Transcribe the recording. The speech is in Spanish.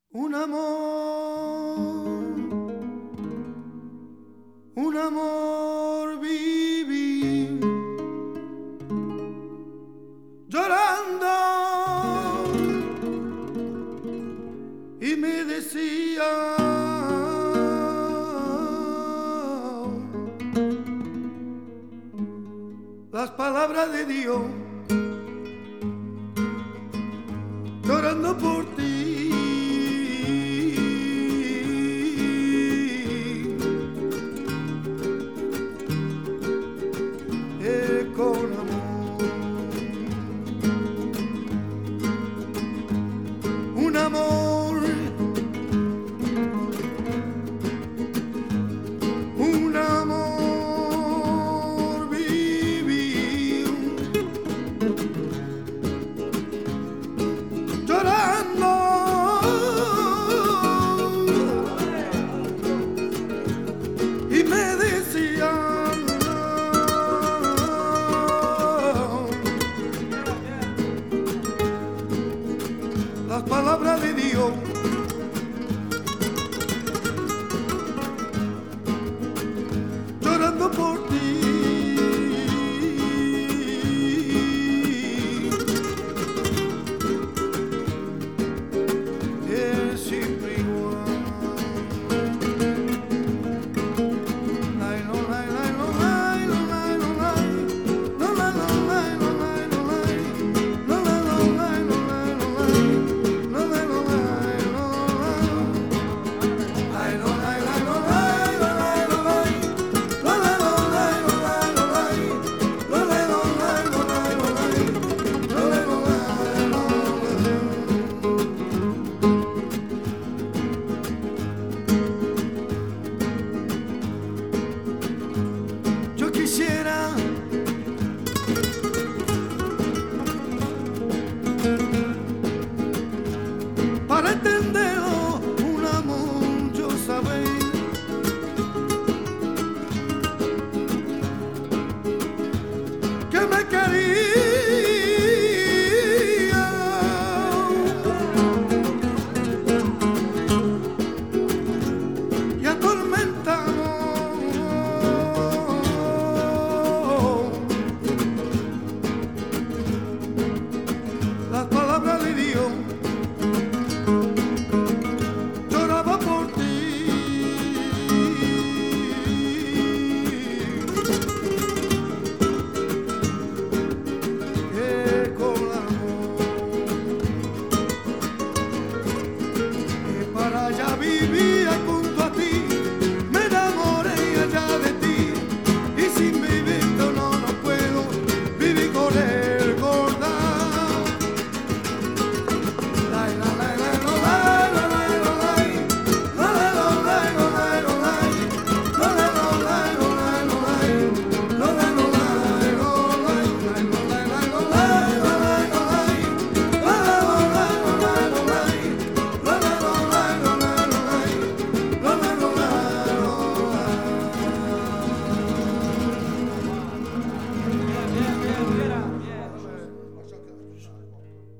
Un amor viví llorando y me decía las palabras de Dios, llorando por ti. Con amor, un amor, un amor viví llorando y me decían las palabras de Dios, llorando por ti. Es siempre igual. Yo quisiera para entender